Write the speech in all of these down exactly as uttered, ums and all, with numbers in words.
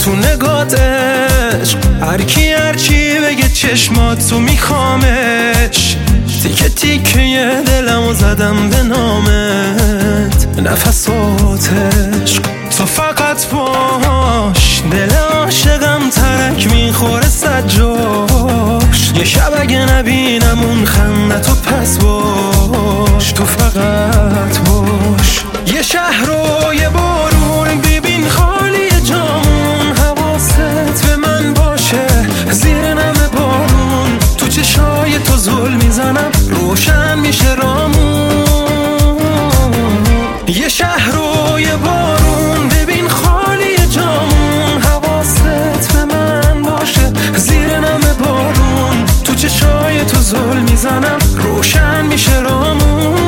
تو نگات عشق، هر کی هر چی بگه چشمات تو میخوامش، تیکه تیکه دلمو زدم به نامت، نفسات عشق تو فقط باش، دل عاشقم ترک میخوره سجاش، یه شب اگه نبینم اون خنده تو پس باش، تو فقط باش. یه شهر رو یه بارون ببین خالی جامون، حواست به من باشه زیر نم بارون، تو چشای تو زل میزنم روشن میشه رامون. یه شهر رو یه بارون ببین خالی جامون، حواست به من باشه زیر نم بارون، تو چشای تو زل میزنم روشن میشه رامون.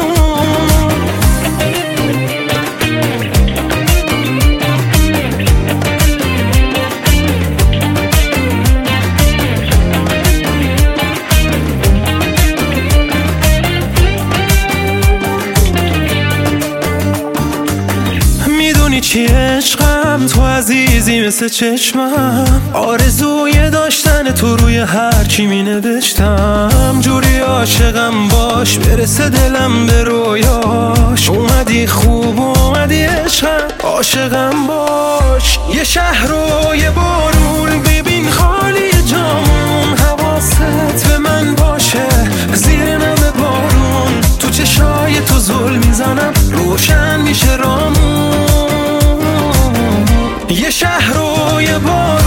چی عشقم تو عزیزی مثل چشمم، آرزوی داشتن تو روی هر چی می نوشتم، جوری عاشقم باش برسه دلم به رویاش، اومدی خوب اومدی عشقم عاشقم باش. یه شهر رو یه بارون ببین خالی جامون، حواست به من باشه زیر نم بارون، تو چشای تو زل میزنم روشن میشه رامون. یه شهر رو یه بار